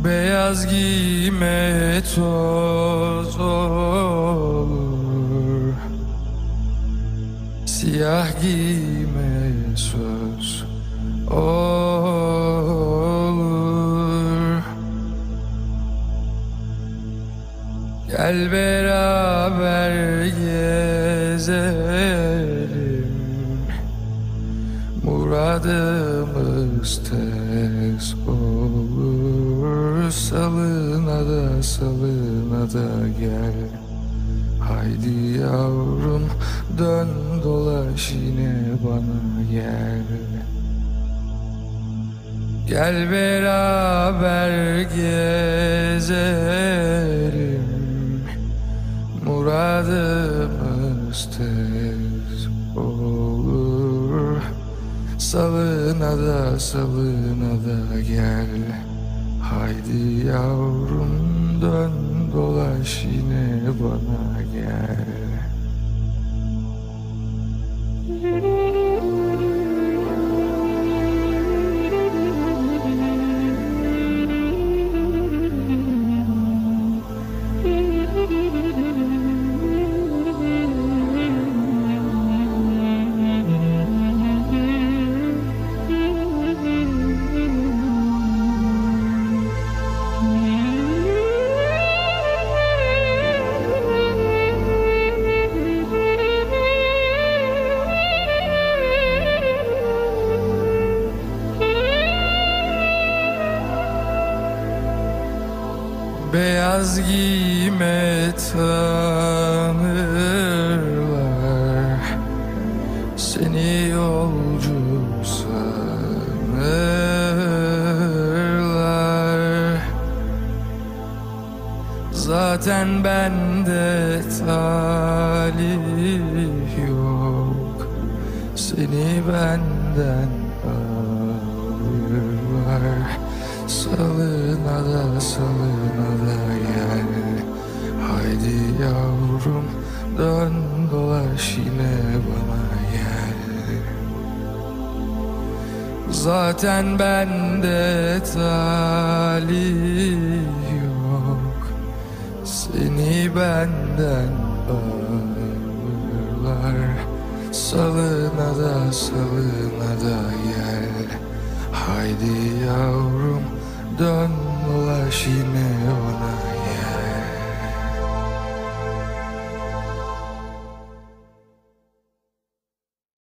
Beyaz giyme toz olur, siyah giyme söz olur. Gel beraber gezelim, muradımız tez olur. Salına da salına da gel, haydi yavrum dön dolaş yine bana gel. Gel beraber gezelim, muradımız tez olur. Salına da salına da gel, haydi yavrum dön dolaş yine bana gel. Beyaz giyme tanırlar, seni yolcu sanırlar. Zaten bende talih yok, seni benden alırlar. Salına da salına da gel, haydi yavrum dön dolaş yine bana gel. Zaten bende talih yok, seni benden alırlar. Salına da salına da gel, haydi yavrum dön dolaş yine bana